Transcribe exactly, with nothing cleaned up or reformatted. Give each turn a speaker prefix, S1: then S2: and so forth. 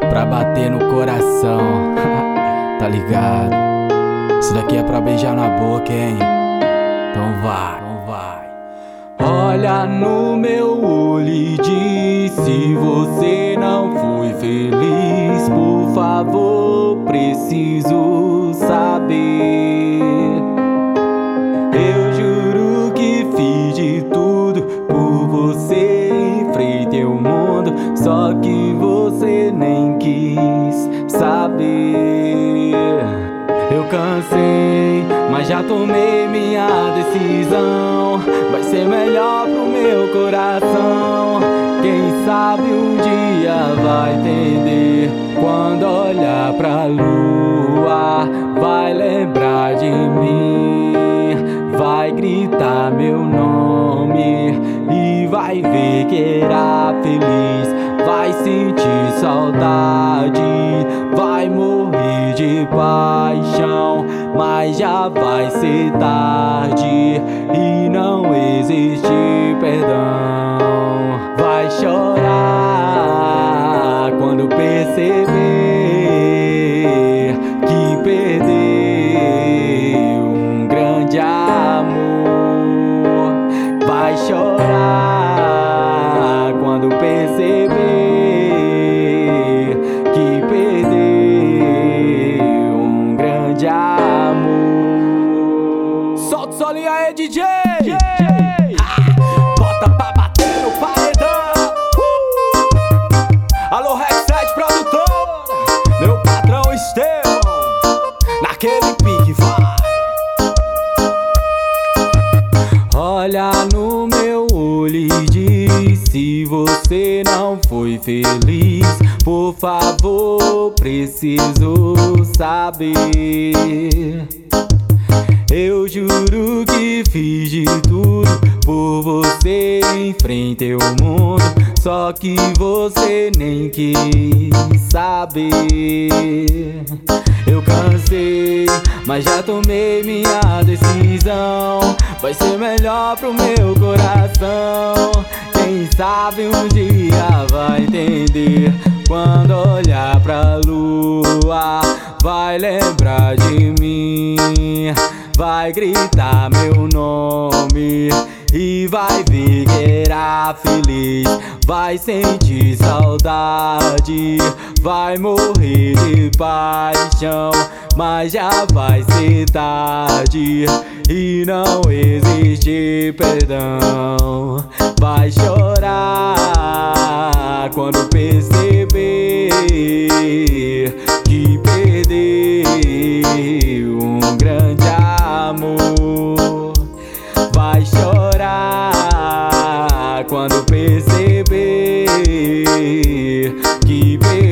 S1: pra bater no coração. Tá ligado? Isso daqui é pra beijar na boca, hein? Então vai, então vai. Olha no meu olho e diz se você não foi feliz. Por favor, preciso saber. Eu juro que fiz de tudo por você, enfrentei o mundo, só que você nem quis saber. Eu cansei, mas já tomei minha decisão. Vai ser melhor pro meu coração. Quem sabe um dia vai entender. Quando olhar pra lua, vai lembrar de mim. Vai gritar meu nome e vai ver que era feliz. Vai sentir saudade, vai morrer de paixão, mas já vai ser tarde e não existe perdão. Vai chorar quando perceber que perdeu um grande amor. Vai chorar quando perceber que perdeu um grande amor. Solta o solinho aí, D J! D J. Ah, bota pra bater no paredão. uh. Alô, Rexete produtor, meu patrão Estevão, naquele pique, vai. Olha no meu olho e diz se você não foi feliz. Por favor, preciso saber. Eu juro que fiz de tudo por você, enfrentei o mundo, só que você nem quis saber. Eu cansei, mas já tomei minha decisão. Vai ser melhor pro meu coração. Quem sabe um dia vai entender. Quando olhar pra lua, vai lembrar de mim. Vai gritar meu nome e vai ver que era feliz. Vai sentir saudade, vai morrer de paixão, mas já vai ser tarde e não existe perdão. Vai chorar quando perceber que perdeu um grande amor. Vai chorar quando perceber que perdeu